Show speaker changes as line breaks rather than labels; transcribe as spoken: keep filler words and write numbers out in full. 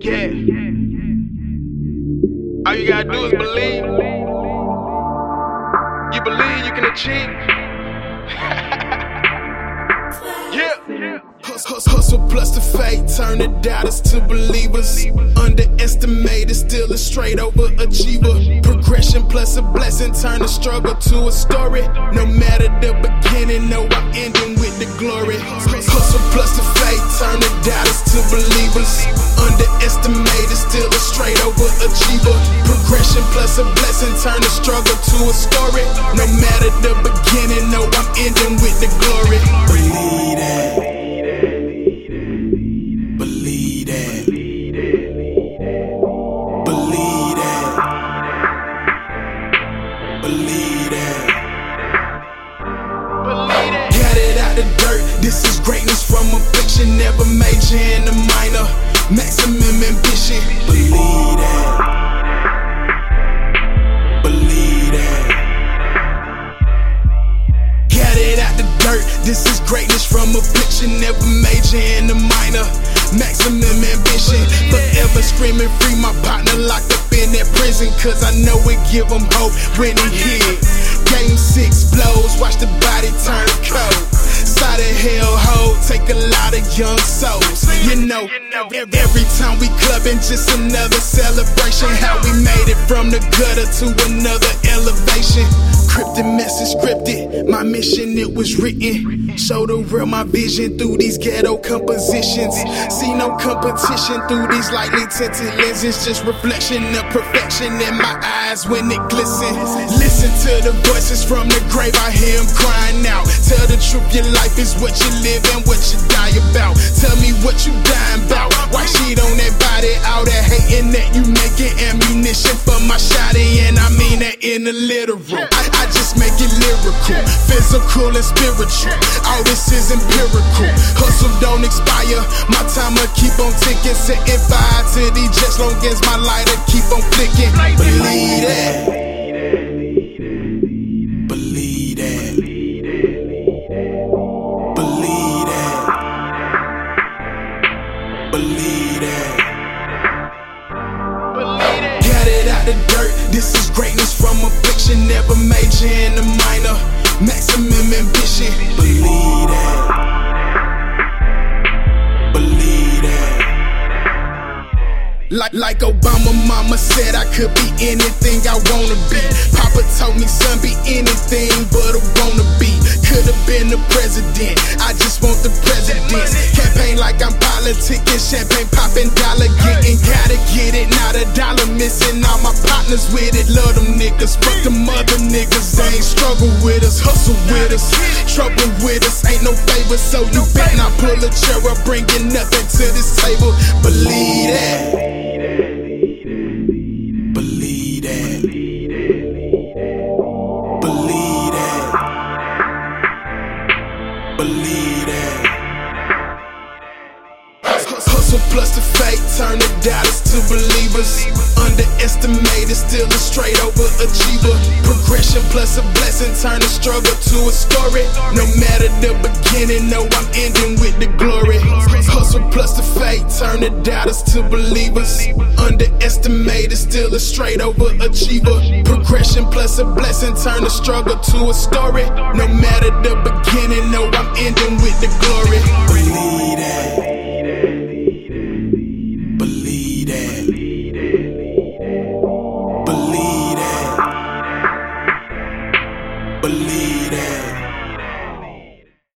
Yeah. All you gotta do is believe. You believe you can achieve. Yeah.
Hustle, hustle plus the fake, turn the doubters to believers. Underestimated, still a straight over achiever. Progression plus a blessing, turn the struggle to a story. No matter the beginning, no, I'm ending with the glory. Hustle plus the fake, turn the doubters to believers. Underestimated, still a straight over achiever. Progression plus a blessing, turn the struggle to a story. No matter the beginning, no, I'm ending with the glory. Believe that. Believe that. Believe that. Believe that. Got it out the dirt. This is greatness from affliction. Never major in the minor. Maximum ambition. Believe that. Believe that. Got it out the dirt. This is greatness from affliction. Never major in the minor. Maximum ambition. Forever screaming free my partner locked up in that prison. Cause I know it give him hope when he hit. Game six blows. Watch the body turn cold. Side of hell hold, take a lot of young souls. You know, every time we clubbing, just another celebration. How we made it from the gutter to another elevation. Cryptic message scripted, my mission it was written. Show the world my vision through these ghetto compositions. See no competition through these lightly tinted lenses. Just reflection of perfection in my eyes when it glistens. Listen to the voices from the grave, I hear them crying out. Tell the truth, your life is what you live and what you die about. Tell me what you dying about. Why cheat on that body, all that hating that you making ammunition for my shotty, and I mean that in the literal. I, I just make it lyrical, physical and spiritual. All this is empirical. Hustle don't expire. My timer keep on ticking, setting fire to these just long as my lighter keep on flicking. Believe that. Believe that. Believe that. Believe that. Got it out the dirt. This is greatness from affliction. Never major in the minor. Maximum ambition. Believe that. Believe that. Like, like Obama mama said, I could be anything I wanna be. Papa told me, son, be anything but a wanna be. Could've been the president, I just want the presidents. Campaign like I'm politicking, champagne popping, dollar getting. Gotta get it, not a dollar missing. All my partners with it, love them niggas. Fuck them other niggas, they ain't struggle with us, hustle with us. Trouble with us, ain't no favor, so you better not pull a chair up, bringing nothing to this table. Believe that. Believe that. Believe that. Believe that. Hustle plus the fake, turn the doubters to believers. Underestimated, still a straight over achiever. Progression plus a blessing, turn the struggle to a story. No matter the beginning, no, I'm ending with the glory. Hustle plus the fake, turn the doubters to believers. Underestimated, still a straight over achiever. Progression plus a blessing, turn the struggle to a story. No matter the beginning, no, I'm ending with the glory. Believe that. Believe that. Believe that. Believe that.